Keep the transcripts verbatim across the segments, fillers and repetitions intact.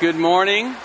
Good morning.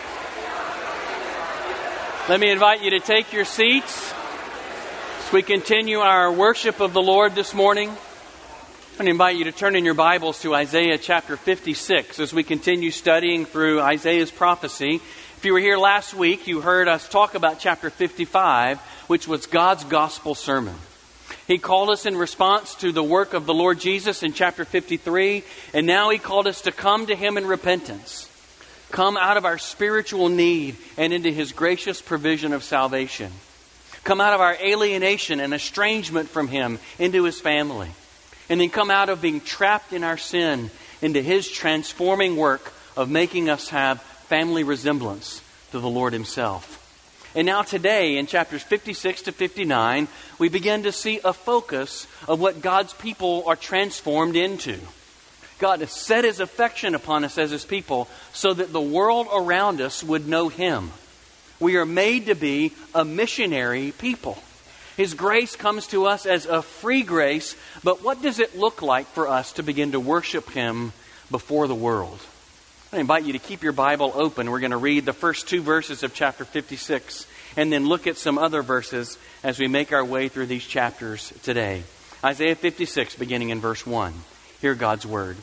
Let me invite you to take your seats as we continue our worship of the Lord this morning. I'm going to invite you to turn in your Bibles to Isaiah chapter fifty-six as we continue studying through Isaiah's prophecy. If you were here last week, you heard us talk about chapter fifty-five, which was God's gospel sermon. He called us in response to the work of the Lord Jesus in chapter fifty-three, and now He called us to come to Him in repentance. Come out of our spiritual need and into His gracious provision of salvation. Come out of our alienation and estrangement from Him into His family. And then come out of being trapped in our sin into His transforming work of making us have family resemblance to the Lord Himself. And now today, in chapters fifty-six to fifty-nine, we begin to see a focus of what God's people are transformed into. God has set His affection upon us as His people so that the world around us would know Him. We are made to be a missionary people. His grace comes to us as a free grace, but what does it look like for us to begin to worship Him before the world? I invite you to keep your Bible open. We're going to read the first two verses of chapter fifty-six and then look at some other verses as we make our way through these chapters today. Isaiah fifty-six, beginning in verse one. Hear God's word.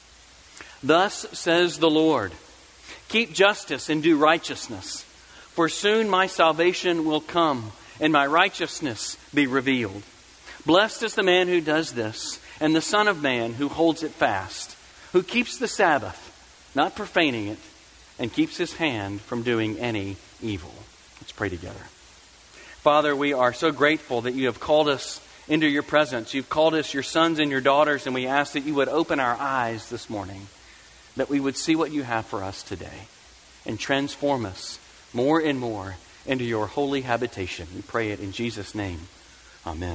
Thus says the Lord, keep justice and do righteousness, for soon my salvation will come and my righteousness be revealed. Blessed is the man who does this, and the Son of Man who holds it fast, who keeps the Sabbath, not profaning it, and keeps his hand from doing any evil. Let's pray together. Father, we are so grateful that you have called us into your presence. You've called us your sons and your daughters, and we ask that you would open our eyes this morning, that we would see what you have for us today and transform us more and more into your holy habitation. We pray it in Jesus' name. Amen.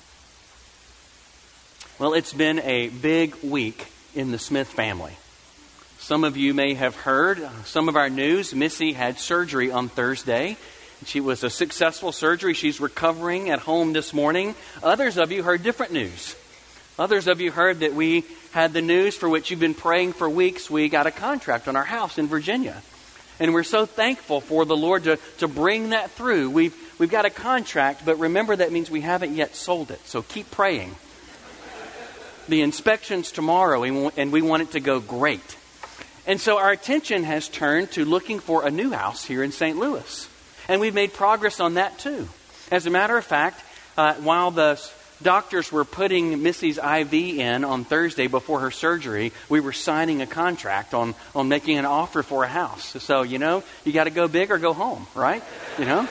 Well, it's been a big week in the Smith family. Some of you may have heard some of our news. Missy had surgery on Thursday. She was a successful surgery. She's recovering at home this morning. Others of you heard different news. Others of you heard that we had the news for which you've been praying for weeks. We got a contract on our house in Virginia. And we're so thankful for the Lord to, to bring that through. We've, we've got a contract, but remember that means we haven't yet sold it. So keep praying. The inspection's tomorrow, and we want it to go great. And so our attention has turned to looking for a new house here in Saint Louis. And we've made progress on that too. As a matter of fact, uh, while the doctors were putting Missy's I V in on Thursday before her surgery, we were signing a contract on, on making an offer for a house. So, you know, you got to go big or go home, right? You know?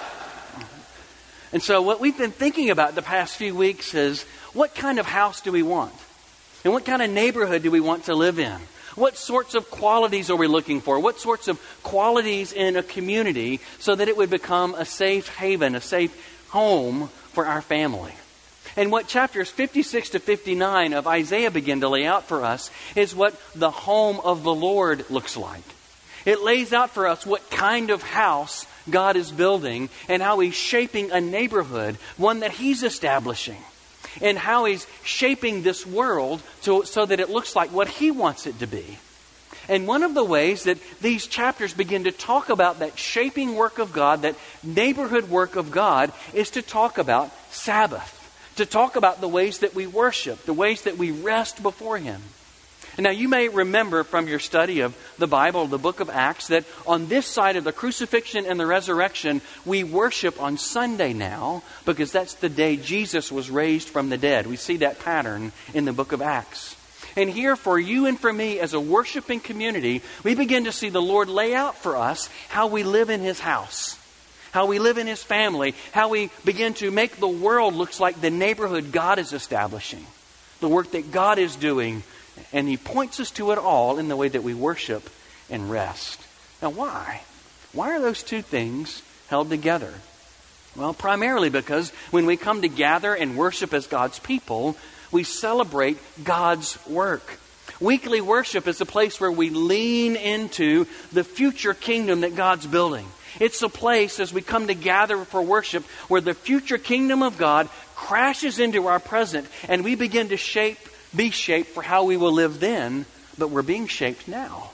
And so what we've been thinking about the past few weeks is, what kind of house do we want? And what kind of neighborhood do we want to live in? What sorts of qualities are we looking for? What sorts of qualities in a community so that it would become a safe haven, a safe home for our family? And what chapters fifty-six to fifty-nine of Isaiah begin to lay out for us is what the home of the Lord looks like. It lays out for us what kind of house God is building and how He's shaping a neighborhood, one that He's establishing. And how He's shaping this world to, so that it looks like what He wants it to be. And one of the ways that these chapters begin to talk about that shaping work of God, that neighborhood work of God, is to talk about Sabbath. To talk about the ways that we worship, the ways that we rest before Him. And now you may remember from your study of the Bible, the book of Acts, that on this side of the crucifixion and the resurrection, we worship on Sunday now because that's the day Jesus was raised from the dead. We see that pattern in the book of Acts. And here for you and for me as a worshiping community, we begin to see the Lord lay out for us how we live in His house, how we live in His family, how we begin to make the world look like the neighborhood God is establishing, the work that God is doing. And He points us to it all in the way that we worship and rest. Now why? Why are those two things held together? Well, primarily because when we come to gather and worship as God's people, we celebrate God's work. Weekly worship is a place where we lean into the future kingdom that God's building. It's a place as we come to gather for worship where the future kingdom of God crashes into our present and we begin to shape, be shaped for how we will live then, but we're being shaped now.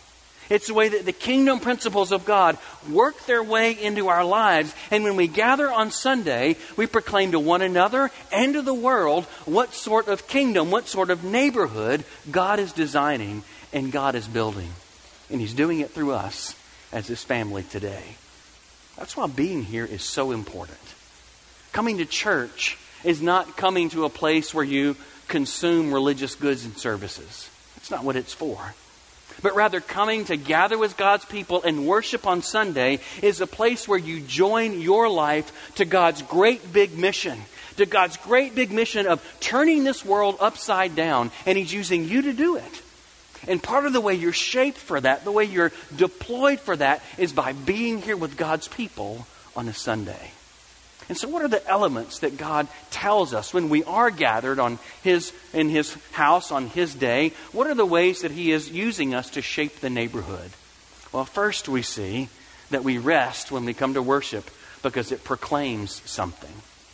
It's the way that the kingdom principles of God work their way into our lives. And when we gather on Sunday, we proclaim to one another and to the world what sort of kingdom, what sort of neighborhood God is designing and God is building. And He's doing it through us as His family today. That's why being here is so important. Coming to church is not coming to a place where you consume religious goods and services. That's not what it's for. But rather, coming to gather with God's people and worship on Sunday is a place where you join your life to God's great big mission. To God's great big mission of turning this world upside down. And He's using you to do it. And part of the way you're shaped for that, the way you're deployed for that, is by being here with God's people on a Sunday. And so what are the elements that God tells us when we are gathered on His in His house on His day? What are the ways that He is using us to shape the neighborhood? Well, first we see that we rest when we come to worship because it proclaims something.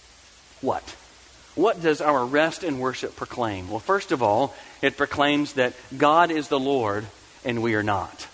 What? What does our rest and worship proclaim? Well, first of all, it proclaims that God is the Lord and we are not.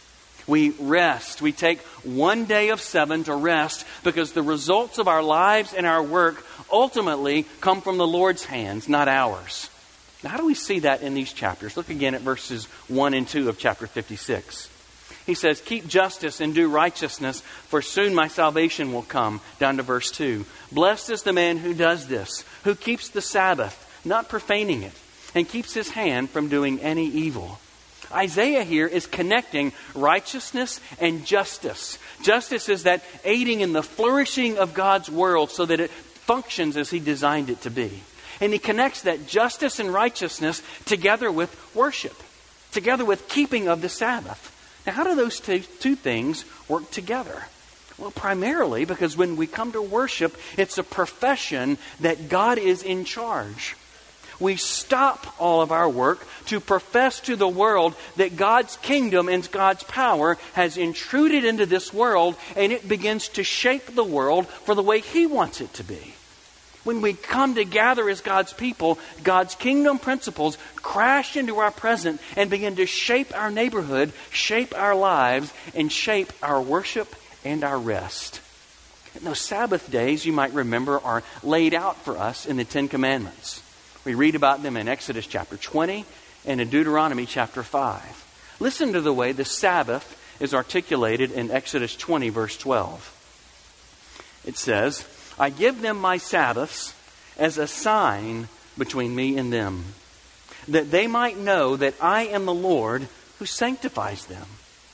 We rest. We take one day of seven to rest because the results of our lives and our work ultimately come from the Lord's hands, not ours. Now, how do we see that in these chapters? Look again at verses one and two of chapter fifty-six. He says, keep justice and do righteousness, for soon my salvation will come. Down to verse two. Blessed is the man who does this, who keeps the Sabbath, not profaning it, and keeps his hand from doing any evil. Isaiah here is connecting righteousness and justice. Justice is that aiding in the flourishing of God's world so that it functions as He designed it to be. And he connects that justice and righteousness together with worship, together with keeping of the Sabbath. Now, how do those two, two things work together? Well, primarily because when we come to worship, it's a profession that God is in charge. We stop all of our work to profess to the world that God's kingdom and God's power has intruded into this world, and it begins to shape the world for the way He wants it to be. When we come to gather as God's people, God's kingdom principles crash into our present and begin to shape our neighborhood, shape our lives, and shape our worship and our rest. And those Sabbath days, you might remember, are laid out for us in the Ten Commandments. We read about them in Exodus chapter twenty and in Deuteronomy chapter five. Listen to the way the Sabbath is articulated in Exodus twenty, verse twelve. It says, I give them my Sabbaths as a sign between me and them, that they might know that I am the Lord who sanctifies them.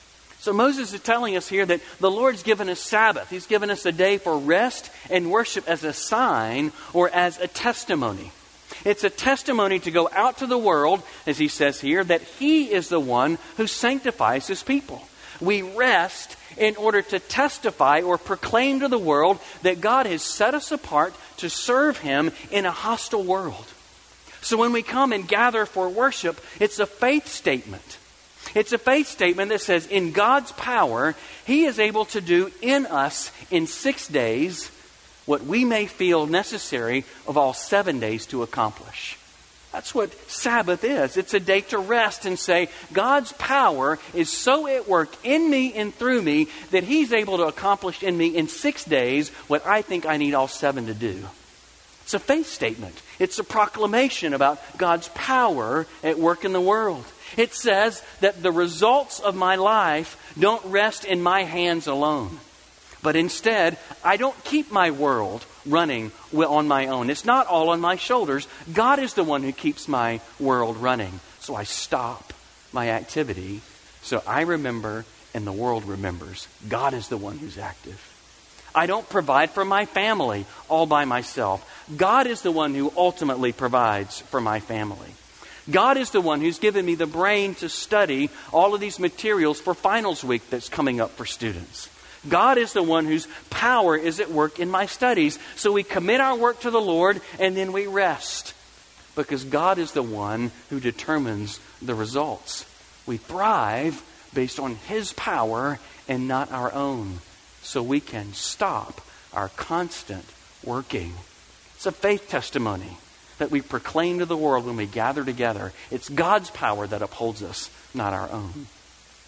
So Moses is telling us here that the Lord's given us Sabbath. He's given us a day for rest and worship as a sign or as a testimony. It's a testimony to go out to the world, as he says here, that He is the one who sanctifies His people. We rest in order to testify or proclaim to the world that God has set us apart to serve Him in a hostile world. So when we come and gather for worship, it's a faith statement. It's a faith statement that says in God's power, He is able to do in us in six days what we may feel necessary of all seven days to accomplish. That's what Sabbath is. It's a day to rest and say, God's power is so at work in me and through me that He's able to accomplish in me in six days what I think I need all seven to do. It's a faith statement. It's a proclamation about God's power at work in the world. It says that the results of my life don't rest in my hands alone. But instead, I don't keep my world running on my own. It's not all on my shoulders. God is the one who keeps my world running. So I stop my activity so I remember and the world remembers. God is the one who's active. I don't provide for my family all by myself. God is the one who ultimately provides for my family. God is the one who's given me the brain to study all of these materials for finals week that's coming up for students. God is the one whose power is at work in my studies. So we commit our work to the Lord and then we rest. Because God is the one who determines the results. We thrive based on His power and not our own. So we can stop our constant working. It's a faith testimony that we proclaim to the world when we gather together. It's God's power that upholds us, not our own.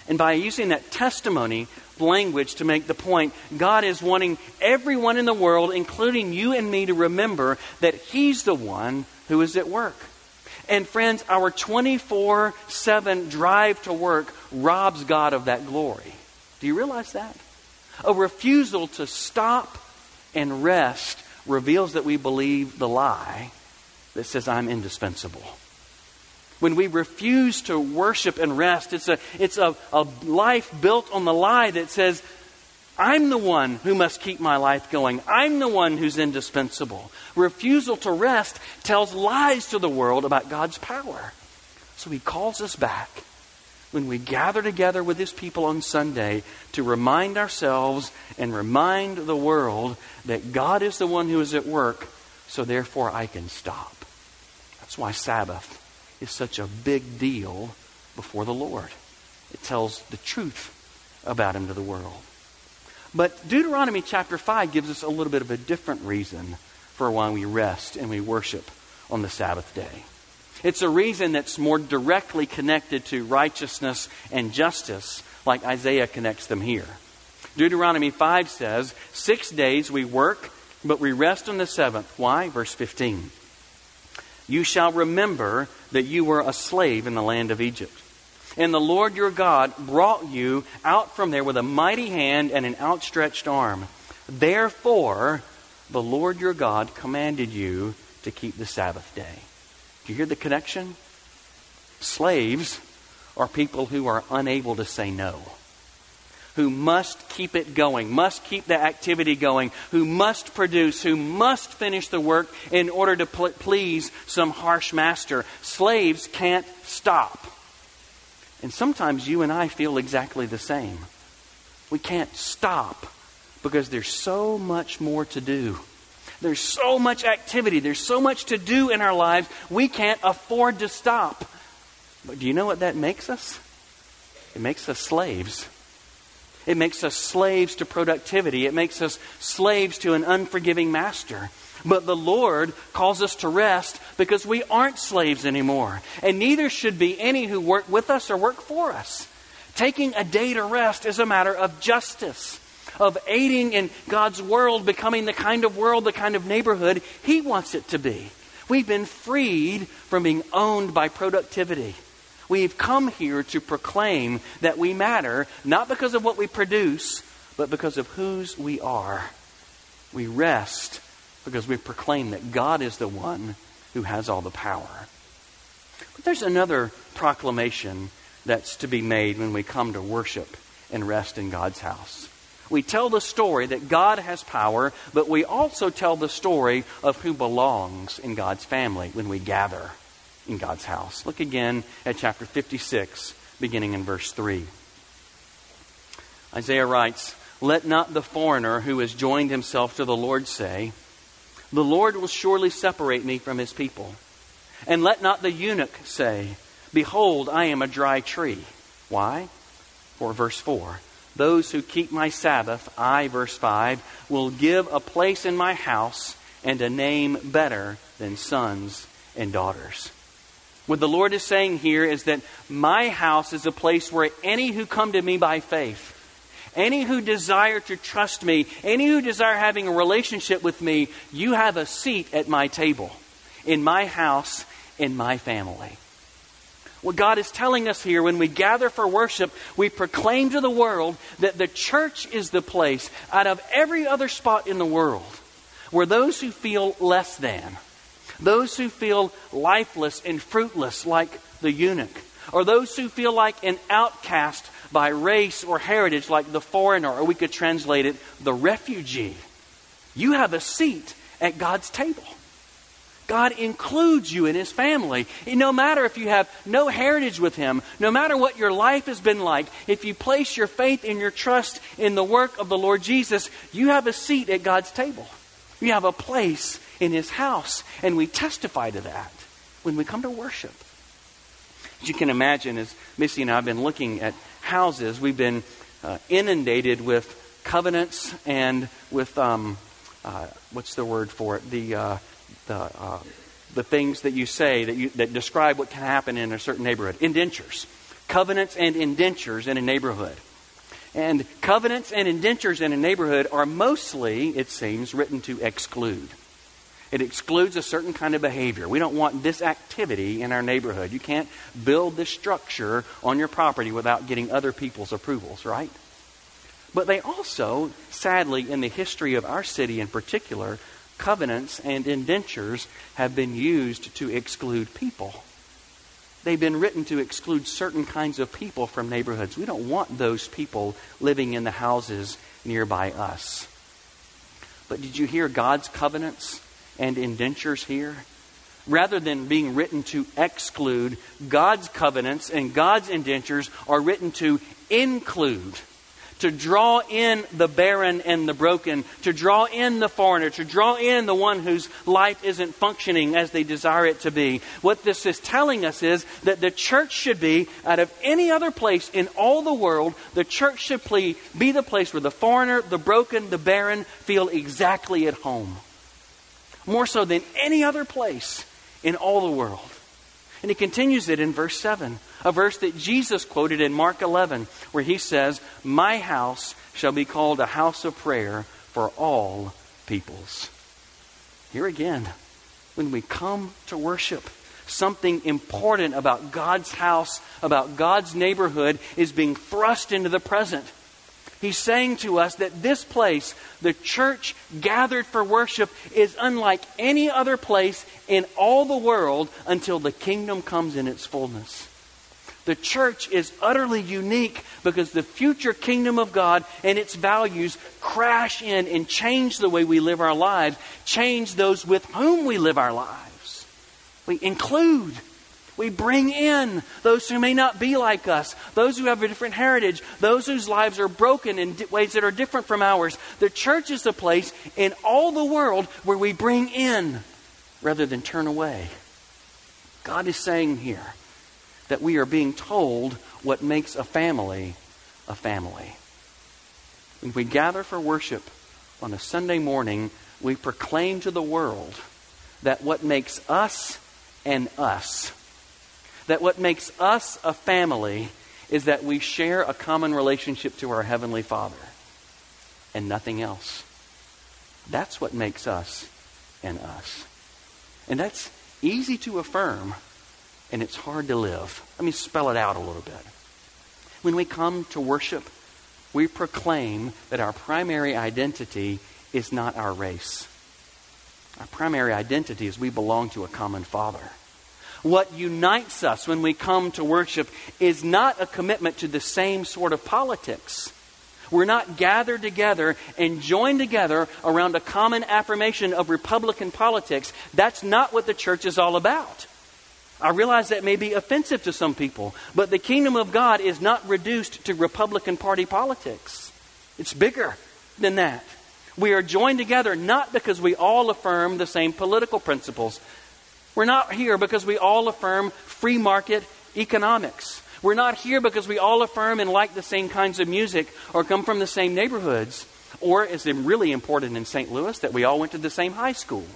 And by using that testimony language to make the point, God is wanting everyone in the world, including you and me, to remember that He's the one who is at work. And friends, our twenty-four seven drive to work robs God of that glory. Do you realize that? A refusal to stop and rest reveals that we believe the lie that says, I'm indispensable. When we refuse to worship and rest, it's a it's a, a life built on the lie that says, I'm the one who must keep my life going. I'm the one who's indispensable. Refusal to rest tells lies to the world about God's power. So He calls us back when we gather together with His people on Sunday to remind ourselves and remind the world that God is the one who is at work, so therefore I can stop. That's why Sabbath is such a big deal before the Lord. It tells the truth about Him to the world. But Deuteronomy chapter five gives us a little bit of a different reason for why we rest and we worship on the Sabbath day. It's a reason that's more directly connected to righteousness and justice, like Isaiah connects them here. Deuteronomy five says, Six days we work, but we rest on the seventh. Why? Verse fifteen. You shall remember that you were a slave in the land of Egypt. And the Lord your God brought you out from there with a mighty hand and an outstretched arm. Therefore, the Lord your God commanded you to keep the Sabbath day. Do you hear the connection? Slaves are people who are unable to say no, who must keep it going, must keep the activity going, who must produce, who must finish the work in order to pl- please some harsh master. Slaves can't stop. And sometimes you and I feel exactly the same. We can't stop because there's so much more to do. There's so much activity. There's so much to do in our lives. We can't afford to stop. But do you know what that makes us? It makes us slaves. It makes us slaves to productivity. It makes us slaves to an unforgiving master. But the Lord calls us to rest because we aren't slaves anymore. And neither should be any who work with us or work for us. Taking a day to rest is a matter of justice, of aiding in God's world becoming the kind of world, the kind of neighborhood He wants it to be. We've been freed from being owned by productivity. We've come here to proclaim that we matter, not because of what we produce, but because of whose we are. We rest because we proclaim that God is the one who has all the power. But there's another proclamation that's to be made when we come to worship and rest in God's house. We tell the story that God has power, but we also tell the story of who belongs in God's family when we gather in God's house. Look again at chapter fifty-six, beginning in verse three. Isaiah writes, "Let not the foreigner who has joined himself to the Lord say, 'The Lord will surely separate me from His people.' And let not the eunuch say, 'Behold, I am a dry tree.' Why? For verse four, 'Those who keep my Sabbath, I,' verse five, 'will give a place in my house and a name better than sons and daughters.'" What the Lord is saying here is that my house is a place where any who come to me by faith, any who desire to trust me, any who desire having a relationship with me, you have a seat at my table, in my house, in my family. What God is telling us here, when we gather for worship, we proclaim to the world that the church is the place out of every other spot in the world where those who feel less than, those who feel lifeless and fruitless like the eunuch, or those who feel like an outcast by race or heritage like the foreigner, or we could translate it, the refugee. You have a seat at God's table. God includes you in His family. No matter if you have no heritage with Him, no matter what your life has been like, if you place your faith and your trust in the work of the Lord Jesus, you have a seat at God's table. You have a place in His house. And we testify to that when we come to worship. As you can imagine, as Missy and I have been looking at houses, we've been uh, inundated with covenants and with, um, uh, what's the word for it? The... Uh, The uh, the things that you say that you that describe what can happen in a certain neighborhood. Indentures. covenants and indentures in a neighborhood. And covenants and indentures in a neighborhood are mostly, it seems, written to exclude. It excludes a certain kind of behavior. We don't want this activity in our neighborhood. You can't build this structure on your property without getting other people's approvals, right? But they also, sadly, in the history of our city in particular, covenants and indentures have been used to exclude people. They've been written to exclude certain kinds of people from neighborhoods. We don't want those people living in the houses nearby us. But did you hear God's covenants and indentures here? Rather than being written to exclude, God's covenants and God's indentures are written to include. To draw in the barren and the broken, to draw in the foreigner, to draw in the one whose life isn't functioning as they desire it to be. What this is telling us is that the church should be, out of any other place in all the world, the church should be the place where the foreigner, the broken, the barren feel exactly at home. More so than any other place in all the world. And he continues it in verse seven, a verse that Jesus quoted in Mark eleven, where he says, "My house shall be called a house of prayer for all peoples." Here again, when we come to worship, something important about God's house, about God's neighborhood, is being thrust into the present. He's saying to us that this place, the church gathered for worship, is unlike any other place in all the world until the kingdom comes in its fullness. The church is utterly unique because the future kingdom of God and its values crash in and change the way we live our lives, change those with whom we live our lives. We include. We bring in those who may not be like us, those who have a different heritage, those whose lives are broken in ways that are different from ours. The church is the place in all the world where we bring in rather than turn away. God is saying here that we are being told what makes a family a family. When we gather for worship on a Sunday morning, we proclaim to the world that what makes us and us That what makes us a family is that we share a common relationship to our Heavenly Father and nothing else. That's what makes us and us. And that's easy to affirm, and it's hard to live. Let me spell it out a little bit. When we come to worship, we proclaim that our primary identity is not our race. Our primary identity is we belong to a common Father. What unites us when we come to worship is not a commitment to the same sort of politics. We're not gathered together and joined together around a common affirmation of Republican politics. That's not what the church is all about. I realize that may be offensive to some people, but the kingdom of God is not reduced to Republican Party politics. It's bigger than that. We are joined together not because we all affirm the same political principles. We're not here because we all affirm free market economics. We're not here because we all affirm and like the same kinds of music or come from the same neighborhoods. Or, is it really important in Saint Louis, that we all went to the same high school?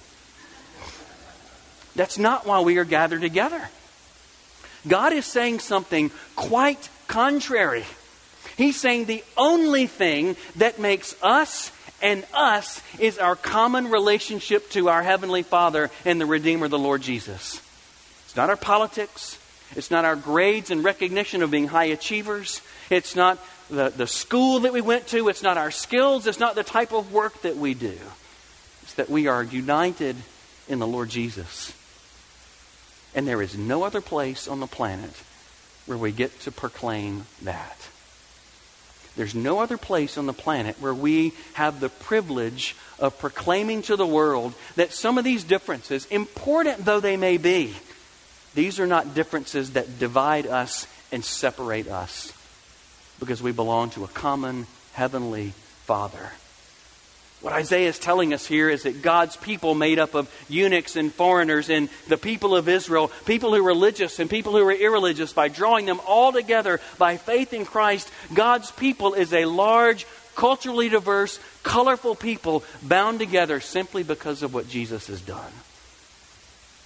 That's not why we are gathered together. God is saying something quite contrary. He's saying the only thing that makes us and us is our common relationship to our Heavenly Father and the Redeemer, the Lord Jesus. It's not our politics. It's not our grades and recognition of being high achievers. It's not the, the school that we went to. It's not our skills. It's not the type of work that we do. It's that we are united in the Lord Jesus. And there is no other place on the planet where we get to proclaim that. There's no other place on the planet where we have the privilege of proclaiming to the world that some of these differences, important though they may be, these are not differences that divide us and separate us, because we belong to a common heavenly Father. What Isaiah is telling us here is that God's people, made up of eunuchs and foreigners and the people of Israel, people who are religious and people who are irreligious, by drawing them all together by faith in Christ, God's people is a large, culturally diverse, colorful people bound together simply because of what Jesus has done.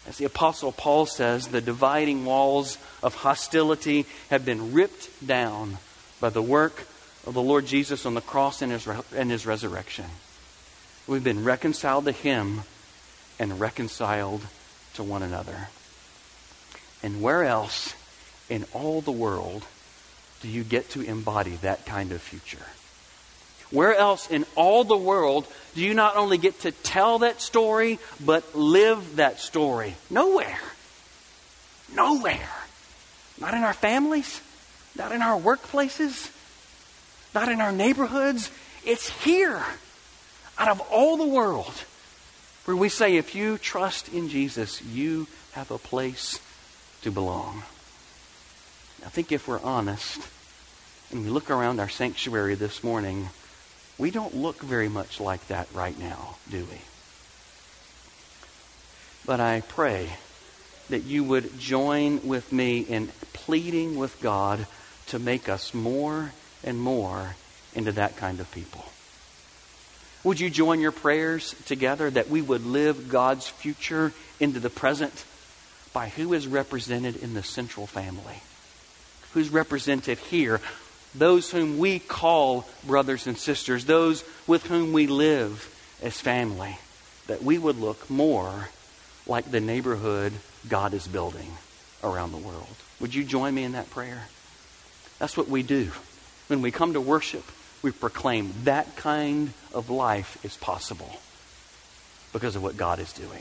As the Apostle Paul says, the dividing walls of hostility have been ripped down by the work of the Lord Jesus on the cross and his, and his resurrection. We've been reconciled to Him and reconciled to one another. And where else in all the world do you get to embody that kind of future? Where else in all the world do you not only get to tell that story, but live that story? Nowhere. Nowhere. Not in our families. Not in our workplaces. Not in our neighborhoods. It's here. Out of all the world, where we say, if you trust in Jesus, you have a place to belong. I think if we're honest, and we look around our sanctuary this morning, we don't look very much like that right now, do we? But I pray that you would join with me in pleading with God to make us more and more into that kind of people. Would you join your prayers together that we would live God's future into the present by who is represented in the central family? Who's represented here? Those whom we call brothers and sisters, those with whom we live as family, that we would look more like the neighborhood God is building around the world. Would you join me in that prayer? That's what we do. When we come to worship, we proclaim that kind of life is possible because of what God is doing.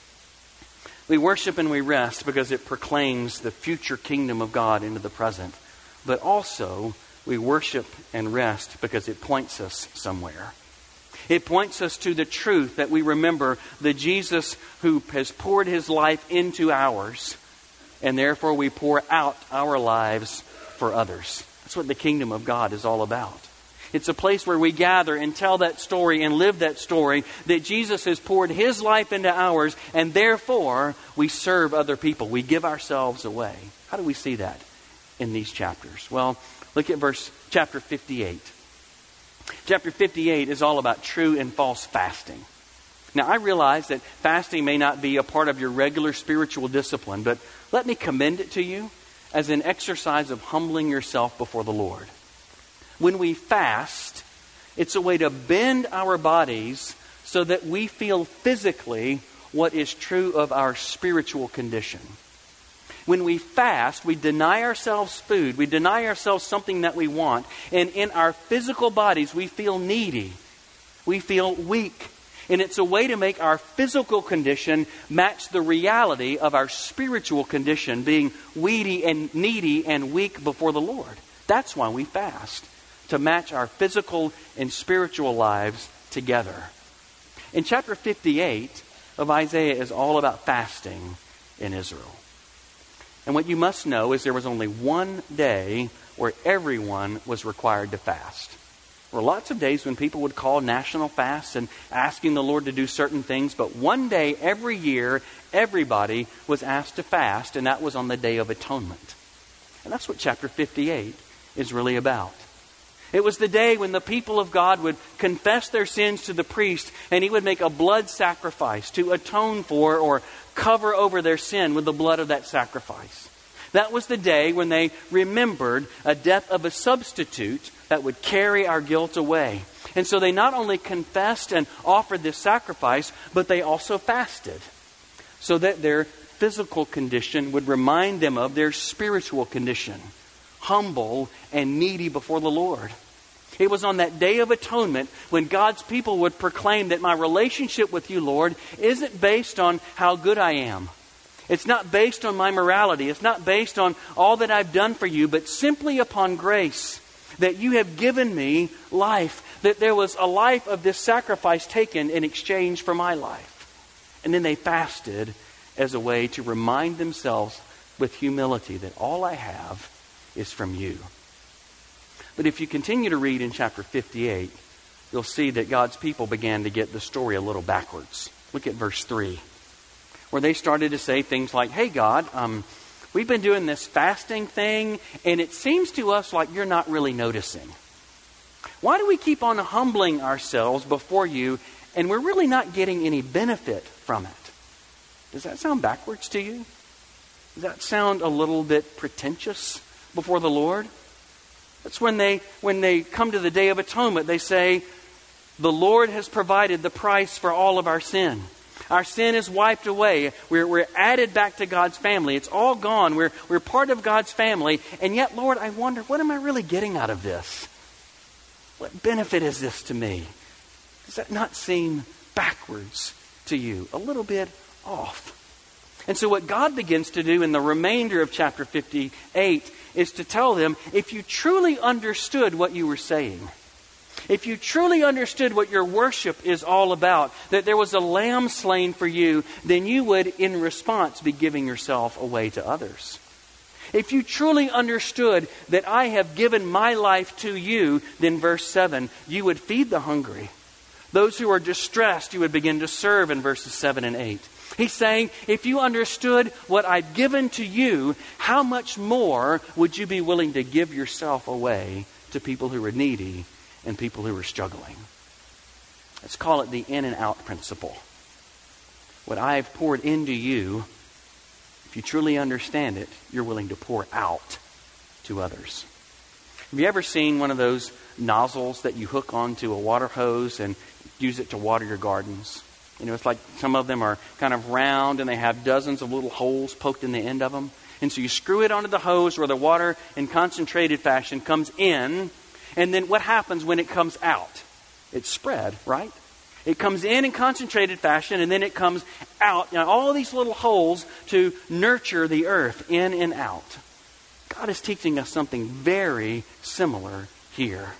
We worship and we rest because it proclaims the future kingdom of God into the present. But also, we worship and rest because it points us somewhere. It points us to the truth that we remember the Jesus who has poured His life into ours, and therefore we pour out our lives for others. That's what the kingdom of God is all about. It's a place where we gather and tell that story and live that story that Jesus has poured His life into ours, and therefore we serve other people. We give ourselves away. How do we see that in these chapters? Well, look at verse chapter fifty-eight. Chapter fifty-eight is all about true and false fasting. Now, I realize that fasting may not be a part of your regular spiritual discipline, but let me commend it to you as an exercise of humbling yourself before the Lord. When we fast, it's a way to bend our bodies so that we feel physically what is true of our spiritual condition. When we fast, we deny ourselves food. We deny ourselves something that we want. And in our physical bodies, we feel needy. We feel weak. And it's a way to make our physical condition match the reality of our spiritual condition, being weedy and needy and weak before the Lord. That's why we fast, to match our physical and spiritual lives together. In chapter fifty-eight of Isaiah is all about fasting in Israel. And what you must know is there was only one day where everyone was required to fast. There were lots of days when people would call national fasts and asking the Lord to do certain things, but one day every year, everybody was asked to fast, and that was on the Day of Atonement. And that's what chapter fifty-eight is really about. It was the day when the people of God would confess their sins to the priest, and he would make a blood sacrifice to atone for or cover over their sin with the blood of that sacrifice. That was the day when they remembered a death of a substitute that would carry our guilt away. And so they not only confessed and offered this sacrifice, but they also fasted so that their physical condition would remind them of their spiritual condition, humble and needy before the Lord. It was on that Day of Atonement when God's people would proclaim that my relationship with you, Lord, isn't based on how good I am. It's not based on my morality. It's not based on all that I've done for you, but simply upon grace, that you have given me life, that there was a life of this sacrifice taken in exchange for my life. And then they fasted as a way to remind themselves with humility that all I have is from you. But if you continue to read in chapter fifty-eight, you'll see that God's people began to get the story a little backwards. Look at verse three, where they started to say things like, hey God, um, we've been doing this fasting thing, and it seems to us like you're not really noticing. Why do we keep on humbling ourselves before you, and we're really not getting any benefit from it? Does that sound backwards to you? Does that sound a little bit pretentious before the Lord? That's when they when they come to the Day of Atonement, they say, the Lord has provided the price for all of our sin. Our sin is wiped away. We're, we're added back to God's family. It's all gone. We're, we're part of God's family. And yet, Lord, I wonder, what am I really getting out of this? What benefit is this to me? Does that not seem backwards to you? A little bit off. And so what God begins to do in the remainder of chapter fifty-eight is to tell them, if you truly understood what you were saying, if you truly understood what your worship is all about, that there was a lamb slain for you, then you would, in response, be giving yourself away to others. If you truly understood that I have given my life to you, then verse seven, you would feed the hungry. Those who are distressed, you would begin to serve in verses seven and eight. He's saying, if you understood what I've given to you, how much more would you be willing to give yourself away to people who are needy and people who are struggling? Let's call it the in and out principle. What I have poured into you, if you truly understand it, you're willing to pour out to others. Have you ever seen one of those nozzles that you hook onto a water hose and use it to water your gardens? You know, it's like some of them are kind of round and they have dozens of little holes poked in the end of them. And so you screw it onto the hose where the water in concentrated fashion comes in. And then what happens when it comes out? It's spread, right? It comes in in concentrated fashion and then it comes out. Now, all these little holes to nurture the earth in and out. God is teaching us something very similar here.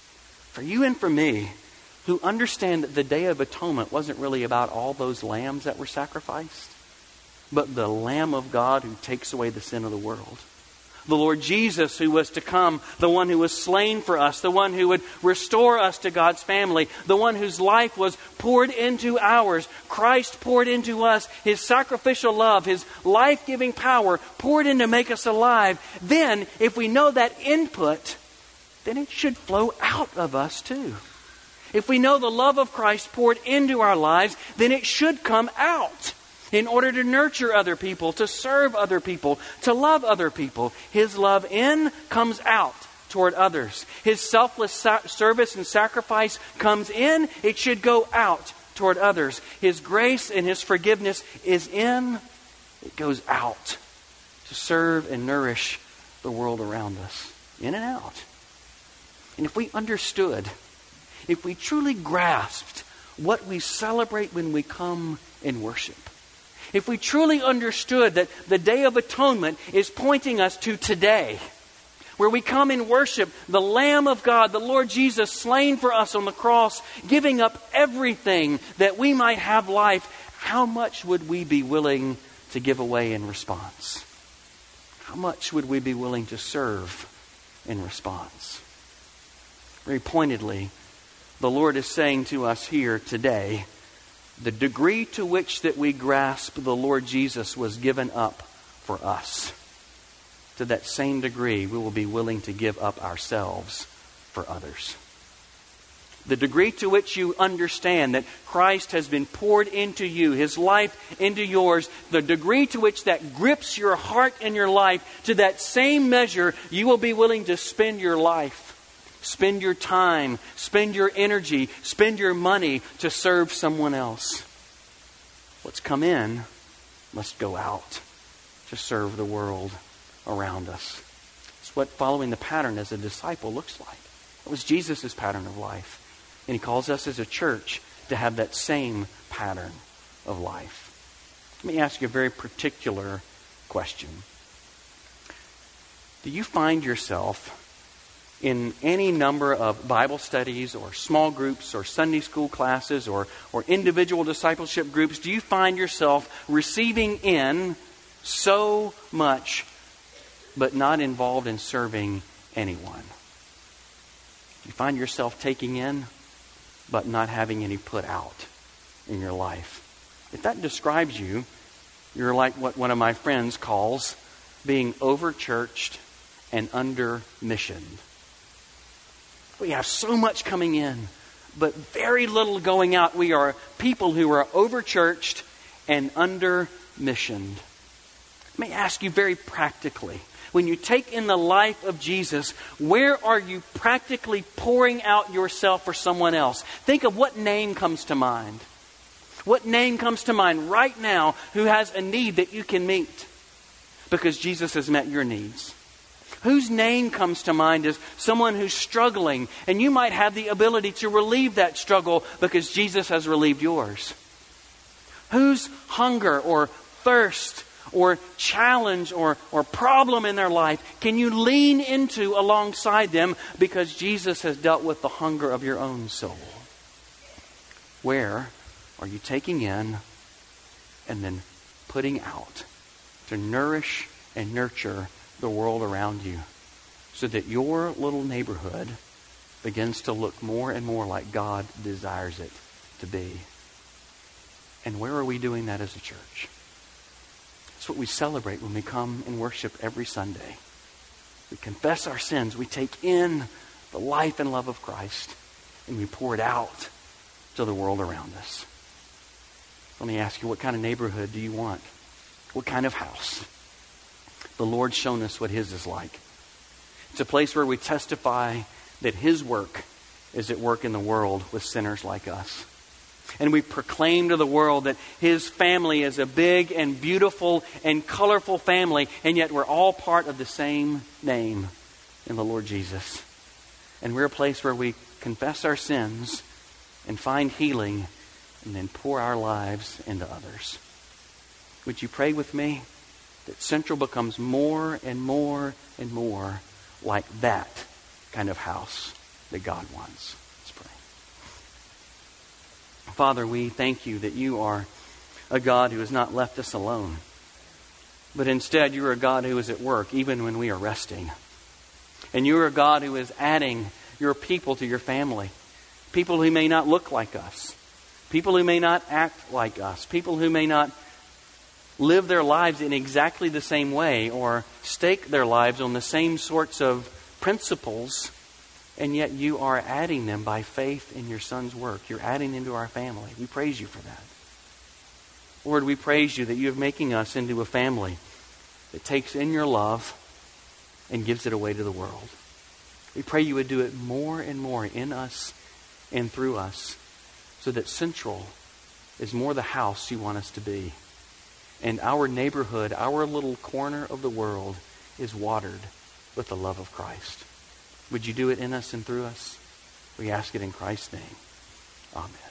For you and for me, who understand that the Day of Atonement wasn't really about all those lambs that were sacrificed, but the Lamb of God who takes away the sin of the world. The Lord Jesus who was to come, the one who was slain for us, the one who would restore us to God's family, the one whose life was poured into ours. Christ poured into us His sacrificial love, His life-giving power poured in to make us alive. Then, if we know that input, then it should flow out of us too. If we know the love of Christ poured into our lives, then it should come out in order to nurture other people, to serve other people, to love other people. His love in comes out toward others. His selfless sa- service and sacrifice comes in, it should go out toward others. His grace and His forgiveness is in, it goes out to serve and nourish the world around us. In and out. And if we understood, if we truly grasped what we celebrate when we come in worship, if we truly understood that the Day of Atonement is pointing us to today, where we come in worship, the Lamb of God, the Lord Jesus, slain for us on the cross, giving up everything that we might have life, how much would we be willing to give away in response? How much would we be willing to serve in response? Very pointedly, the Lord is saying to us here today, the degree to which that we grasp the Lord Jesus was given up for us, to that same degree we will be willing to give up ourselves for others. The degree to which you understand that Christ has been poured into you, His life into yours, the degree to which that grips your heart and your life, to that same measure you will be willing to spend your life. Spend your time, spend your energy, spend your money to serve someone else. What's come in must go out to serve the world around us. It's what following the pattern as a disciple looks like. It was Jesus' pattern of life. And He calls us as a church to have that same pattern of life. Let me ask you a very particular question. Do you find yourself in any number of Bible studies or small groups or Sunday school classes or, or individual discipleship groups, do you find yourself receiving in so much but not involved in serving anyone? Do you find yourself taking in but not having any put out in your life? If that describes you, you're like what one of my friends calls being over-churched and under-missioned. We have so much coming in, but very little going out. We are people who are over-churched and under missioned. Let me ask you very practically, when you take in the life of Jesus, where are you practically pouring out yourself for someone else? Think of what name comes to mind. What name comes to mind right now who has a need that you can meet? Because Jesus has met your needs. Whose name comes to mind as someone who's struggling, and you might have the ability to relieve that struggle because Jesus has relieved yours? Whose hunger or thirst or challenge or, or problem in their life can you lean into alongside them because Jesus has dealt with the hunger of your own soul? Where are you taking in and then putting out to nourish and nurture the world around you so that your little neighborhood begins to look more and more like God desires it to be? And where are we doing that as a church? It's what we celebrate when we come and worship every Sunday. We confess our sins. We take in the life and love of Christ, and we pour it out to the world around us. Let me ask you, what kind of neighborhood do you want? What kind of house? The Lord's shown us what His is like. It's a place where we testify that His work is at work in the world with sinners like us. And we proclaim to the world that His family is a big and beautiful and colorful family, and yet we're all part of the same name in the Lord Jesus. And we're a place where we confess our sins and find healing and then pour our lives into others. Would you pray with me that Central becomes more and more and more like that kind of house that God wants? Let's pray. Father, we thank You that You are a God who has not left us alone, but instead You are a God who is at work even when we are resting. And You are a God who is adding Your people to Your family. People who may not look like us. People who may not act like us. People who may not live their lives in exactly the same way or stake their lives on the same sorts of principles, and yet You are adding them by faith in Your Son's work. You're adding into our family. We praise You for that. Lord, we praise You that You are making us into a family that takes in Your love and gives it away to the world. We pray You would do it more and more in us and through us, so that Central is more the house You want us to be. And our neighborhood, our little corner of the world, is watered with the love of Christ. Would You do it in us and through us? We ask it in Christ's name. Amen.